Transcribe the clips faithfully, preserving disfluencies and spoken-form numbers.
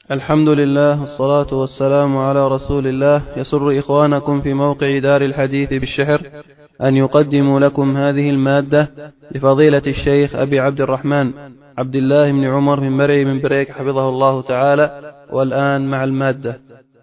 الحمد لله والصلاة والسلام على رسول الله. يسر إخوانكم في موقع دار الحديث بالشحر أن يقدموا لكم هذه المادة لفضيلة الشيخ أبي عبد الرحمن عبد الله بن عمر بن مري بن بريك حفظه الله تعالى. والآن مع المادة.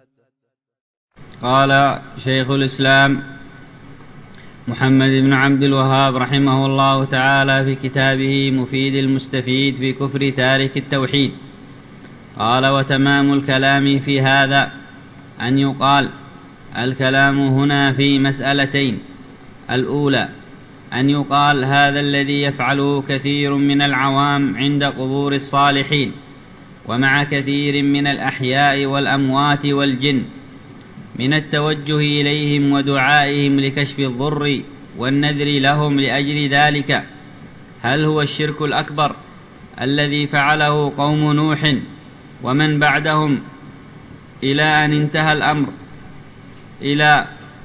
قال شيخ الإسلام محمد بن عبد الوهاب رحمه الله تعالى في كتابه مفيد المستفيد في كفر تارك التوحيد، قال: وتمام الكلام في هذا أن يقال الكلام هنا في مسألتين. الأولى أن يقال هذا الذي يفعله كثير من العوام عند قبور الصالحين ومع كثير من الأحياء والأموات والجن من التوجه إليهم ودعائهم لكشف الضر والنذر لهم لأجل ذلك، هل هو الشرك الأكبر الذي فعله قوم نوح ومن بعدهم إلى أن انتهى الأمر إلى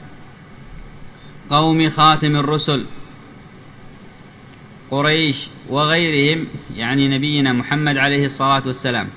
قوم خاتم الرسل قريش وغيرهم، يعني نبينا محمد عليه الصلاة والسلام؟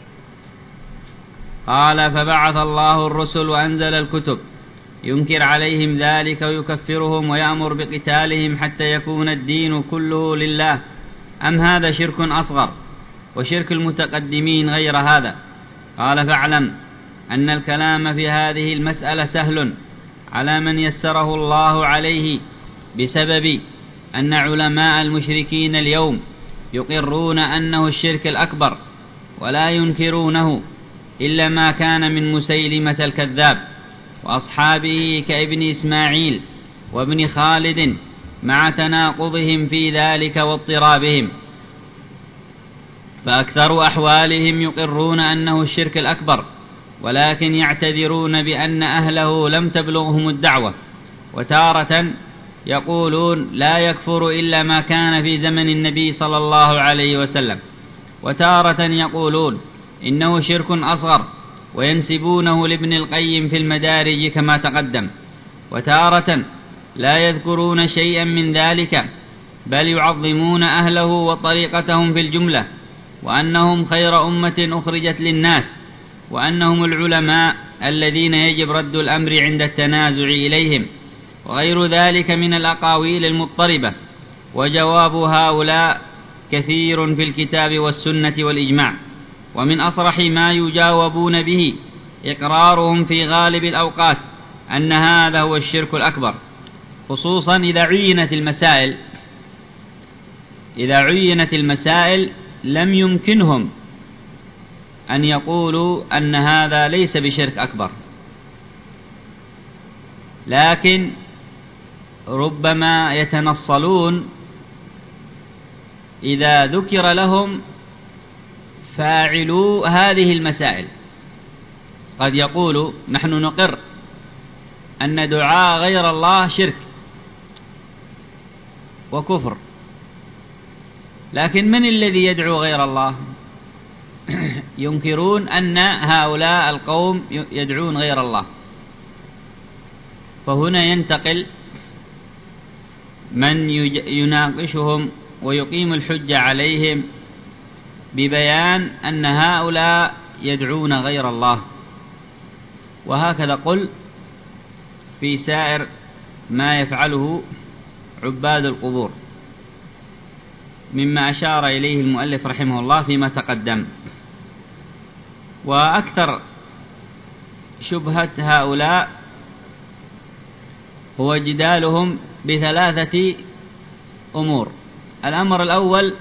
قال: فبعث الله الرسل وأنزل الكتب ينكر عليهم ذلك ويكفرهم ويأمر بقتالهم حتى يكون الدين كله لله، أم هذا شرك أصغر وشرك المتقدمين غير هذا؟ قال: فاعلم أن الكلام في هذه المسألة سهل على من يسره الله عليه، بسبب أن علماء المشركين اليوم يقرون أنه الشرك الأكبر ولا ينكرونه إلا ما كان من مسيلمة الكذاب وأصحابه كابن إسماعيل وابن خالد، مع تناقضهم في ذلك واضطرابهم، فأكثر أحوالهم يقرون أنه الشرك الأكبر، ولكن يعتذرون بأن أهله لم تبلغهم الدعوة، وتارة يقولون لا يكفر إلا ما كان في زمن النبي صلى الله عليه وسلم، وتارة يقولون إنه شرك أصغر وينسبونه لابن القيم في المدارج كما تقدم، وتارة لا يذكرون شيئا من ذلك بل يعظمون أهله وطريقتهم في الجملة، وأنهم خير أمة أخرجت للناس، وأنهم العلماء الذين يجب رد الأمر عند التنازع إليهم، وغير ذلك من الأقاويل المضطربة. وجواب هؤلاء كثير في الكتاب والسنة والإجماع، ومن أصرح ما يجاوبون به إقرارهم في غالب الأوقات أن هذا هو الشرك الأكبر، خصوصا إذا عينت المسائل إذا عينت المسائل لم يمكنهم أن يقولوا أن هذا ليس بشرك أكبر، لكن ربما يتنصلون إذا ذكر لهم فاعلوا هذه المسائل. قد يقولوا نحن نقر أن دعاء غير الله شرك وكفر، لكن من الذي يدعو غير الله؟ ينكرون أن هؤلاء القوم يدعون غير الله. فهنا ينتقل من يناقشهم ويقيم الحجة عليهم ببيان أن هؤلاء يدعون غير الله، وهكذا قل في سائر ما يفعله عباد القبور، مما أشار إليه المؤلف رحمه الله فيما تقدم. وأكثر شبهة هؤلاء هو جدالهم بثلاثة أمور. الأمر الأول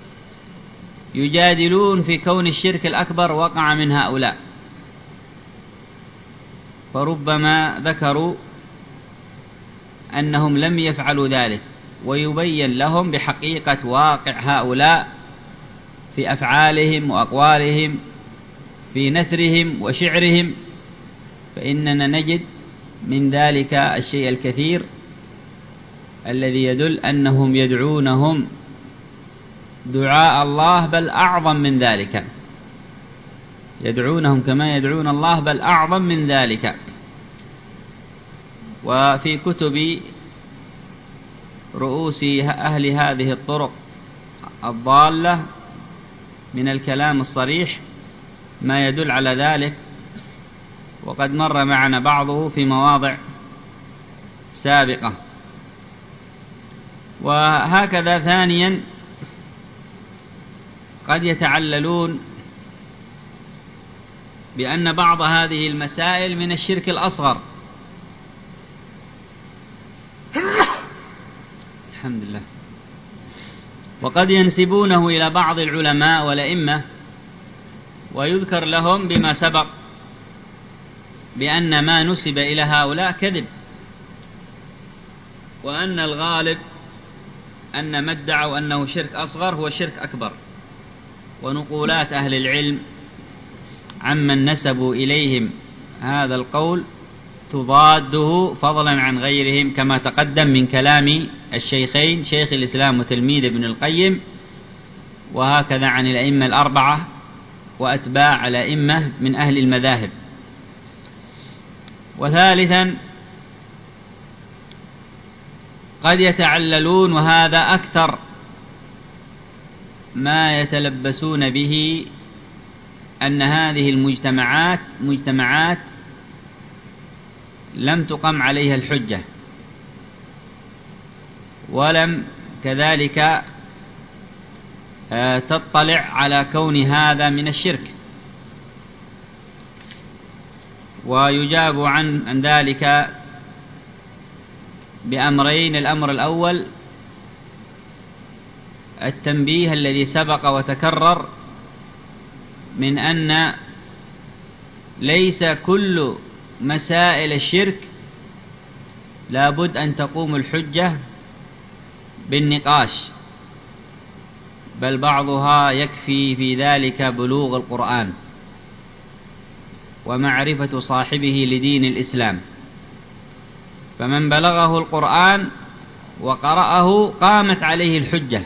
يجادلون في كون الشرك الأكبر وقع من هؤلاء، فربما ذكروا أنهم لم يفعلوا ذلك، ويبين لهم بحقيقة واقع هؤلاء في أفعالهم وأقوالهم في نثرهم وشعرهم، فإننا نجد من ذلك الشيء الكثير الذي يدل أنهم يدعونهم دعاء الله، بل أعظم من ذلك، يدعونهم كما يدعون الله بل أعظم من ذلك. وفي كتب رؤوس أهل هذه الطرق الضالة من الكلام الصريح ما يدل على ذلك، وقد مر معنا بعضه في مواضع سابقة. وهكذا ثانيا قد يتعللون بأن بعض هذه المسائل من الشرك الأصغر. الحمد لله. وقد ينسبونه إلى بعض العلماء والأئمة ويذكر لهم بما سبق بأن ما نسب إلى هؤلاء كذب، وأن الغالب أن ما ادعوا أنه شرك أصغر هو شرك أكبر. ونقولات أهل العلم عمن نسبوا إليهم هذا القول تضاده فضلا عن غيرهم، كما تقدم من كلام الشيخين شيخ الإسلام وتلميذ ابن القيم، وهكذا عن الأئمة الأربعة وأتباع الأئمة من أهل المذاهب. وثالثا قد يتعللون، وهذا أكثر ما يتلبسون به، أن هذه المجتمعات مجتمعات لم تقم عليها الحجة، ولم كذلك تطلع على كون هذا من الشرك. ويجاب عن عن ذلك بأمرين: الأمر الأول التنبيه الذي سبق وتكرر من أن ليس كل مسائل الشرك لابد أن تقوم الحجة بالنقاش، بل بعضها يكفي في ذلك بلوغ القرآن ومعرفة صاحبه لدين الإسلام. فمن بلغه القرآن وقرأه قامت عليه الحجة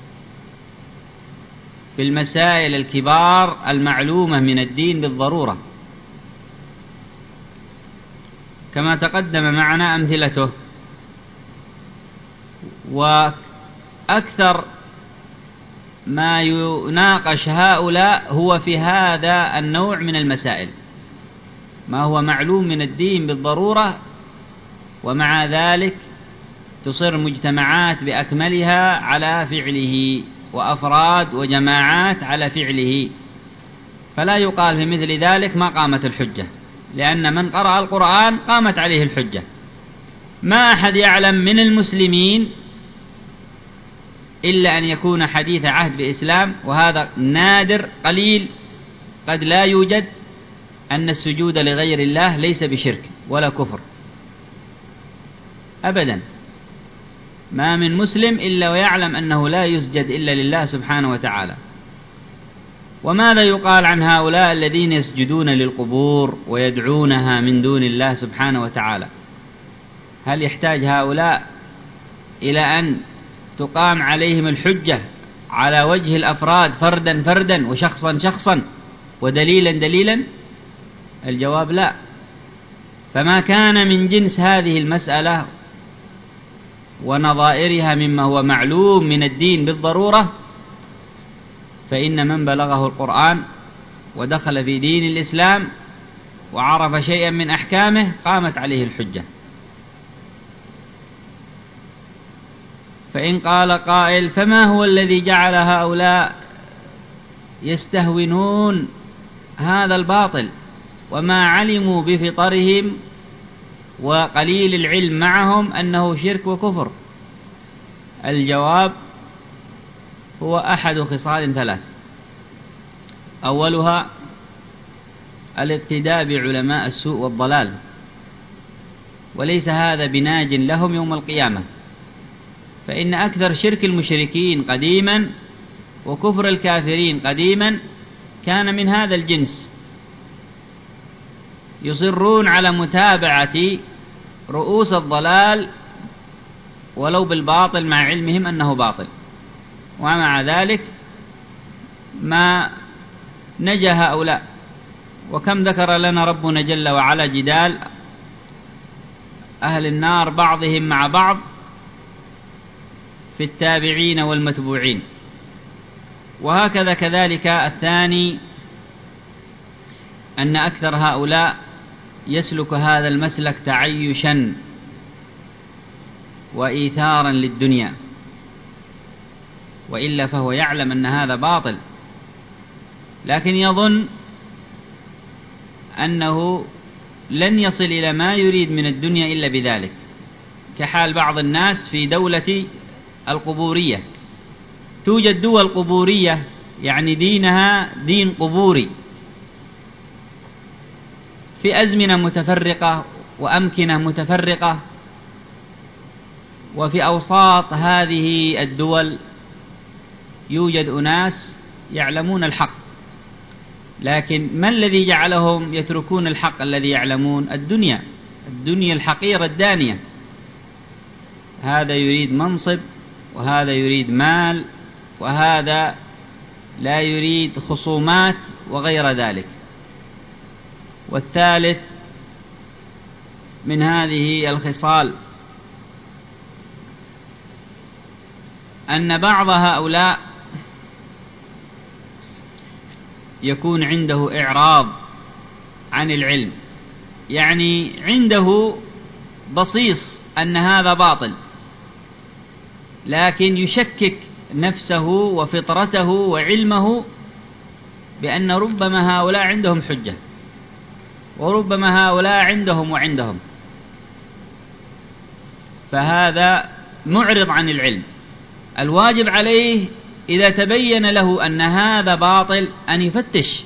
في المسائل الكبار المعلومة من الدين بالضرورة، كما تقدم معنا أمثلته. وأكثر ما يناقش هؤلاء هو في هذا النوع من المسائل، ما هو معلوم من الدين بالضرورة، ومع ذلك تصر مجتمعات بأكملها على فعله، وأفراد وجماعات على فعله، فلا يقال في مثل ذلك ما قامت الحجة، لأن من قرأ القرآن قامت عليه الحجة. ما أحد يعلم من المسلمين إلا أن يكون حديث عهد بإسلام، وهذا نادر قليل، قد لا يوجد، أن السجود لغير الله ليس بشرك ولا كفر أبدا. ما من مسلم إلا ويعلم أنه لا يسجد إلا لله سبحانه وتعالى. وماذا يقال عن هؤلاء الذين يسجدون للقبور ويدعونها من دون الله سبحانه وتعالى؟ هل يحتاج هؤلاء إلى أن تقام عليهم الحجة على وجه الأفراد فردا فردا وشخصا شخصا ودليلا دليلا؟ الجواب لا. فما كان من جنس هذه المسألة ونظائرها مما هو معلوم من الدين بالضرورة، فإن من بلغه القرآن ودخل في دين الإسلام وعرف شيئا من أحكامه قامت عليه الحجة. فإن قال قائل: فما هو الذي جعل هؤلاء يستهونون هذا الباطل وما علموا بفطرهم وقليل العلم معهم أنه شرك وكفر؟ الجواب هو أحد خصال ثلاث: أولها الاقتداء بعلماء السوء والضلال، وليس هذا بناج لهم يوم القيامة، فإن أكثر شرك المشركين قديما وكفر الكافرين قديما كان من هذا الجنس، يصرون على متابعة رؤوس الضلال ولو بالباطل مع علمهم أنه باطل، ومع ذلك ما نجا هؤلاء. وكم ذكر لنا ربنا جل وعلا جدال أهل النار بعضهم مع بعض في التابعين والمتبوعين. وهكذا كذلك الثاني أن أكثر هؤلاء يسلك هذا المسلك تعيشا وإيثارا للدنيا، وإلا فهو يعلم أن هذا باطل، لكن يظن أنه لن يصل إلى ما يريد من الدنيا إلا بذلك، كحال بعض الناس في دولة القبورية. توجد دول قبورية يعني دينها دين قبوري في أزمنة متفرقة وأمكنة متفرقة، وفي أوساط هذه الدول يوجد أناس يعلمون الحق، لكن ما الذي جعلهم يتركون الحق الذي يعلمون؟ الدنيا، الدنيا الحقيرة الدانية. هذا يريد منصب، وهذا يريد مال، وهذا لا يريد خصومات وغير ذلك. والثالث من هذه الخصال أن بعض هؤلاء يكون عنده إعراض عن العلم، يعني عنده بصيص أن هذا باطل، لكن يشكك نفسه وفطرته وعلمه بأن ربما هؤلاء عندهم حجة، وربما هؤلاء عندهم وعندهم، فهذا معرض عن العلم. الواجب عليه إذا تبين له أن هذا باطل أن يفتش.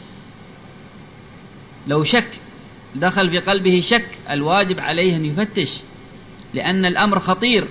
لو شك دخل في قلبه شك، الواجب عليه أن يفتش، لأن الأمر خطير،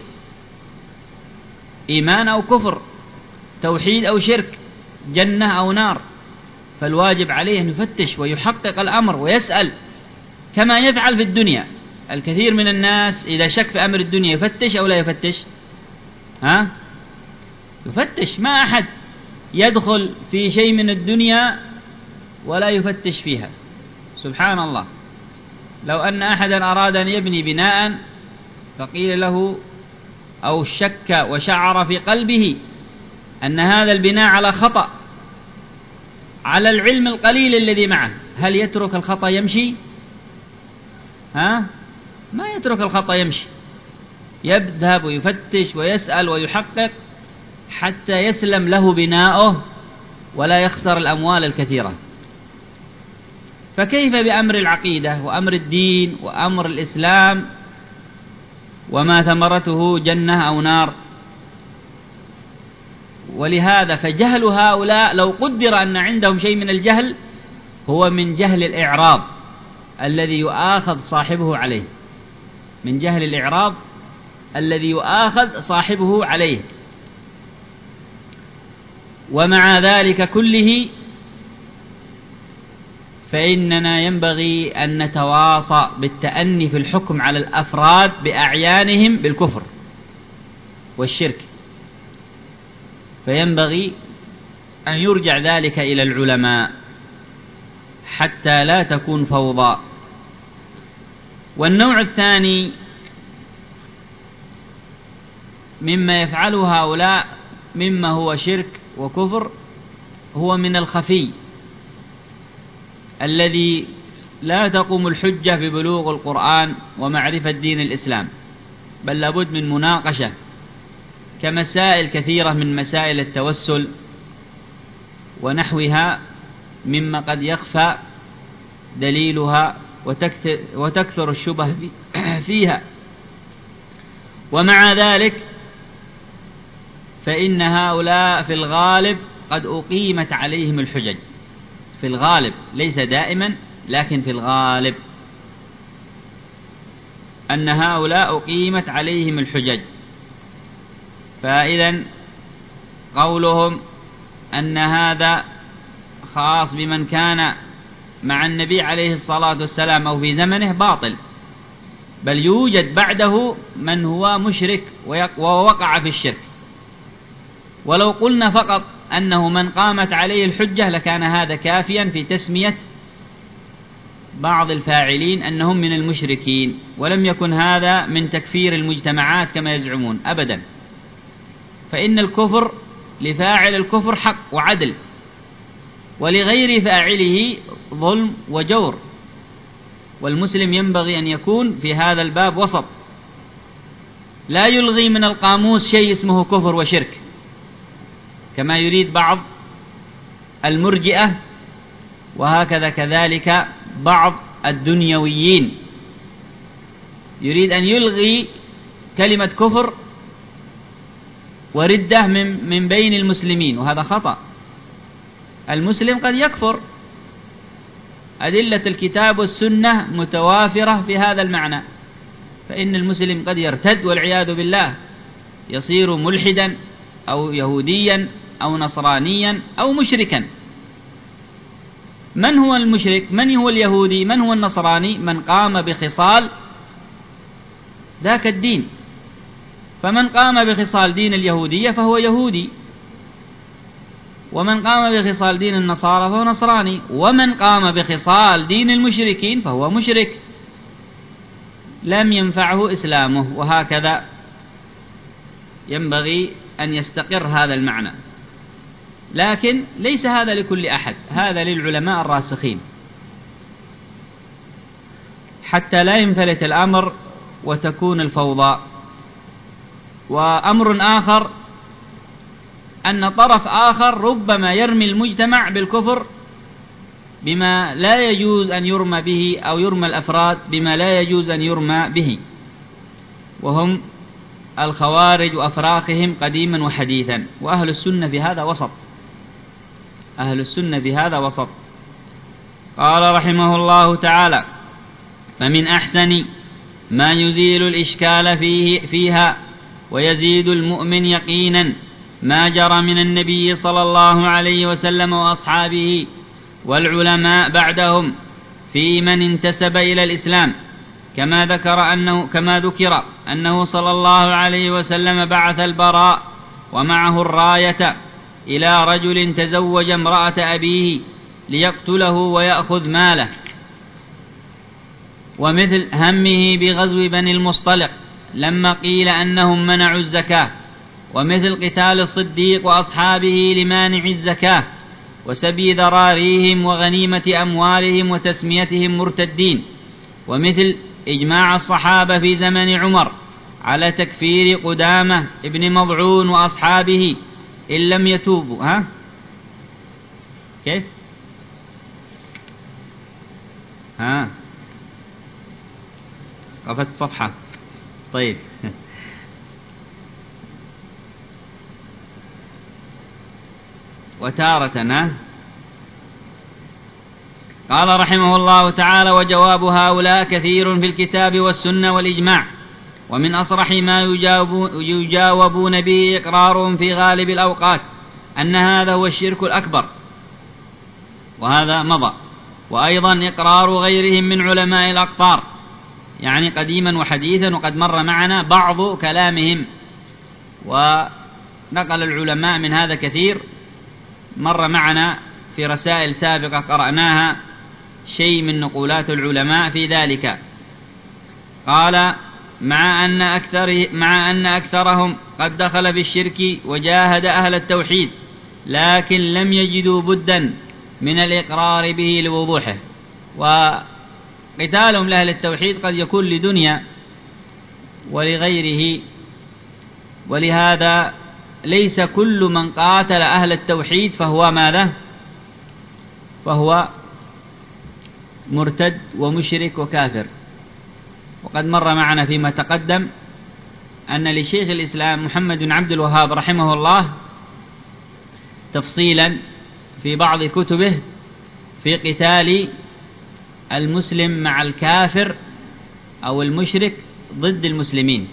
إيمان أو كفر، توحيد أو شرك، جنة أو نار، فالواجب عليه أن يفتش ويحقق الأمر ويسأل، كما يفعل في الدنيا. الكثير من الناس إذا شك في أمر الدنيا يفتش أو لا يفتش؟ ها؟ يفتش. ما أحد يدخل في شيء من الدنيا ولا يفتش فيها، سبحان الله. لو أن أحدا أراد أن يبني بناء فقيل له أو شك وشعر في قلبه أن هذا البناء على خطأ، على العلم القليل الذي معه، هل يترك الخطأ يمشي؟ ها؟ ما يترك الخطأ يمشي، يذهب ويفتش ويسأل ويحقق حتى يسلم له بناؤه ولا يخسر الأموال الكثيرة. فكيف بأمر العقيدة وأمر الدين وأمر الإسلام وما ثمرته جنة أو نار؟ ولهذا فجهل هؤلاء لو قدر أن عندهم شيء من الجهل هو من جهل الإعراض الذي يؤاخذ صاحبه عليه، من جهل الإعراض الذي يؤاخذ صاحبه عليه. ومع ذلك كله فإننا ينبغي أن نتواصى بالتأني في الحكم على الأفراد بأعيانهم بالكفر والشرك، فينبغي أن يرجع ذلك إلى العلماء حتى لا تكون فوضى. والنوع الثاني مما يفعله هؤلاء مما هو شرك وكفر هو من الخفي الذي لا تقوم الحجة ببلوغ القرآن ومعرفة دين الإسلام، بل لابد من مناقشة، كمسائل كثيرة من مسائل التوسل ونحوها مما قد يخفى دليلها وتكثر, وتكثر الشبه فيها. ومع ذلك فإن هؤلاء في الغالب قد أقيمت عليهم الحجج، في الغالب، ليس دائما لكن في الغالب أن هؤلاء أقيمت عليهم الحجج. فإذا قولهم أن هذا خاص بمن كان مع النبي عليه الصلاة والسلام أو في زمنه باطل، بل يوجد بعده من هو مشرك ووقع في الشرك. ولو قلنا فقط أنه من قامت عليه الحجة لكان هذا كافيا في تسمية بعض الفاعلين أنهم من المشركين، ولم يكن هذا من تكفير المجتمعات كما يزعمون أبدا. فإن الكفر لفاعل الكفر حق وعدل، ولغير فاعله ظلم وجور. والمسلم ينبغي أن يكون في هذا الباب وسط، لا يلغي من القاموس شيء اسمه كفر وشرك كما يريد بعض المرجئة، وهكذا كذلك بعض الدنيويين يريد أن يلغي كلمة كفر وردة من من بين المسلمين، وهذا خطأ. المسلم قد يكفر، أدلة الكتاب والسنة متوافرة في هذا المعنى، فإن المسلم قد يرتد والعياذ بالله، يصير ملحدا أو يهوديا أو نصرانيا أو مشركا. من هو المشرك؟ من هو اليهودي؟ من هو النصراني؟ من قام بخصال ذاك الدين. فمن قام بخصال دين اليهودية فهو يهودي، ومن قام بخصال دين النصارى فهو نصراني، ومن قام بخصال دين المشركين فهو مشرك لم ينفعه إسلامه. وهكذا ينبغي أن يستقر هذا المعنى، لكن ليس هذا لكل أحد، هذا للعلماء الراسخين حتى لا ينفلت الأمر وتكون الفوضى. وأمر آخر أن طرف آخر ربما يرمي المجتمع بالكفر بما لا يجوز أن يرمى به، أو يرمى الأفراد بما لا يجوز أن يرمى به، وهم الخوارج وأفراخهم قديما وحديثا. وأهل السنة بهذا وسط، أهل السنة بهذا وسط. قال رحمه الله تعالى: فمن أحسن ما يزيل الإشكال فيه فيها ويزيد المؤمن يقينا ما جرى من النبي صلى الله عليه وسلم وأصحابه والعلماء بعدهم في من انتسب إلى الإسلام، كما ذكر أنه كما ذكر أنه صلى الله عليه وسلم بعث البراء ومعه الراية إلى رجل تزوج امرأة أبيه ليقتله ويأخذ ماله، ومثل همه بغزو بني المصطلق لما قيل أنهم منعوا الزكاة، ومثل قتال الصديق وأصحابه لمانع الزكاة وسبي ذراريهم وغنيمة أموالهم وتسميتهم مرتدين، ومثل إجماع الصحابة في زمن عمر على تكفير قدامة ابن مضعون وأصحابه إن لم يتوبوا. ها كيف؟ ها قفت الصفحة. طيب وتارة قال رحمه الله تعالى: وجواب هؤلاء كثير في الكتاب والسنة والإجماع، ومن أصرح ما يجاوبون به إقرارهم في غالب الأوقات أن هذا هو الشرك الأكبر، وهذا مضى، وأيضا إقرار غيرهم من علماء الأقطار يعني قديما وحديثا، وقد مر معنا بعض كلامهم، ونقل العلماء من هذا كثير، مر معنا في رسائل سابقة قرأناها شيء من نقولات العلماء في ذلك. قال: مع أن أكثر مع أن أكثرهم قد دخل بالشرك وجاهد أهل التوحيد، لكن لم يجدوا بدا من الإقرار به لوضوحه. وقتالهم لأهل التوحيد قد يكون لدنيا ولغيره، ولهذا ليس كل من قاتل أهل التوحيد فهو ماذا؟ فهو مرتد ومشرك وكافر. وقد مر معنا فيما تقدم أن لشيخ الإسلام محمد بن عبد الوهاب رحمه الله تفصيلا في بعض كتبه في قتال المسلم مع الكافر أو المشرك ضد المسلمين.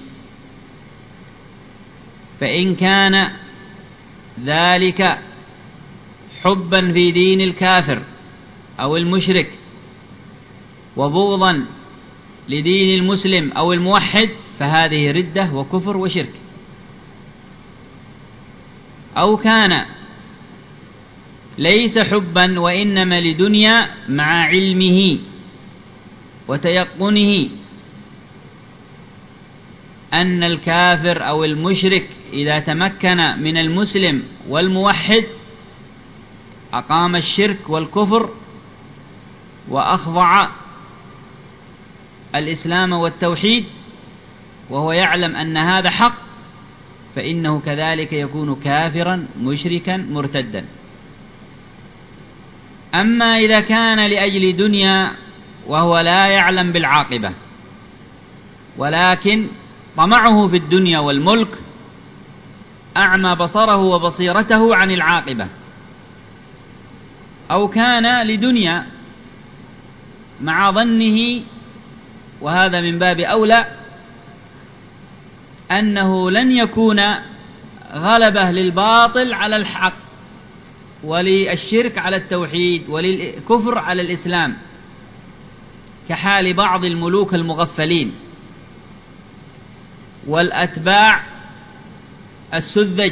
فإن كان ذلك حبا في دين الكافر أو المشرك وبغضا لدين المسلم أو الموحد فهذه ردة وكفر وشرك. أو كان ليس حبا وإنما لدنيا مع علمه وتيقنه أن الكافر أو المشرك إذا تمكن من المسلم والموحد أقام الشرك والكفر وأخضع الإسلام والتوحيد وهو يعلم أن هذا حق، فإنه كذلك يكون كافرا مشركا مرتدا. أما إذا كان لأجل دنيا وهو لا يعلم بالعاقبة، ولكن طمعه في الدنيا والملك أعمى بصره وبصيرته عن العاقبة، أو كان لدنيا مع ظنه، وهذا من باب أولى، أنه لن يكون غلبة للباطل على الحق، وللشرك على التوحيد، وللكفر على الإسلام، كحال بعض الملوك المغفلين والأتباع السذج،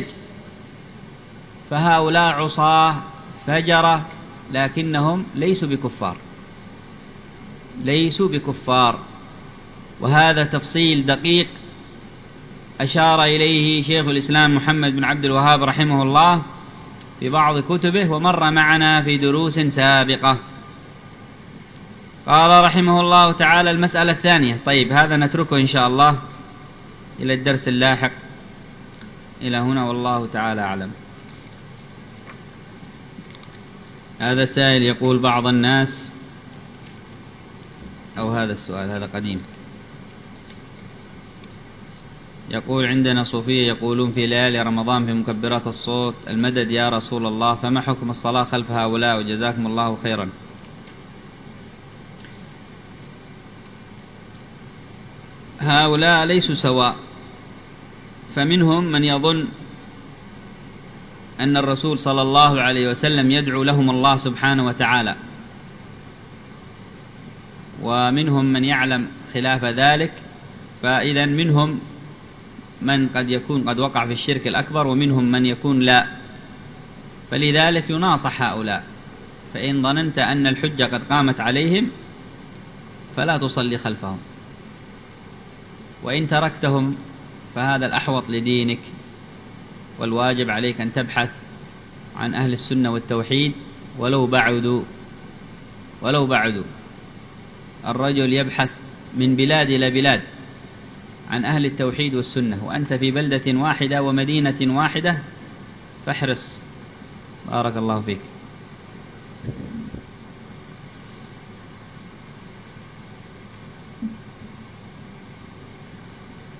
فهؤلاء عصاة فجرة لكنهم ليسوا بكفار، ليسوا بكفار. وهذا تفصيل دقيق أشار إليه شيخ الإسلام محمد بن عبد الوهاب رحمه الله في بعض كتبه، ومر معنا في دروس سابقة. قال رحمه الله تعالى: المسألة الثانية. طيب، هذا نتركه إن شاء الله إلى الدرس اللاحق. إلى هنا والله تعالى أعلم. هذا سائل يقول: بعض الناس، أو هذا السؤال هذا قديم، يقول: عندنا صوفية يقولون في ليالي رمضان في مكبرات الصوت: المدد يا رسول الله، فما حكم الصلاة خلف هؤلاء؟ وجزاكم الله خيرا. هؤلاء ليسوا سواء، فمنهم من يظن أن الرسول صلى الله عليه وسلم يدعو لهم الله سبحانه وتعالى، ومنهم من يعلم خلاف ذلك، فإذا منهم من قد يكون قد وقع في الشرك الأكبر، ومنهم من يكون لا. فلذلك يناصح هؤلاء: فإن ظننت أن الحجة قد قامت عليهم فلا تصلي خلفهم، وإن تركتهم فهذا الأحوط لدينك، والواجب عليك أن تبحث عن أهل السنة والتوحيد ولو بعدوا ولو بعدوا. الرجل يبحث من بلاد إلى بلاد عن أهل التوحيد والسنة، وأنت في بلدة واحدة ومدينة واحدة، فاحرص. بارك الله فيك.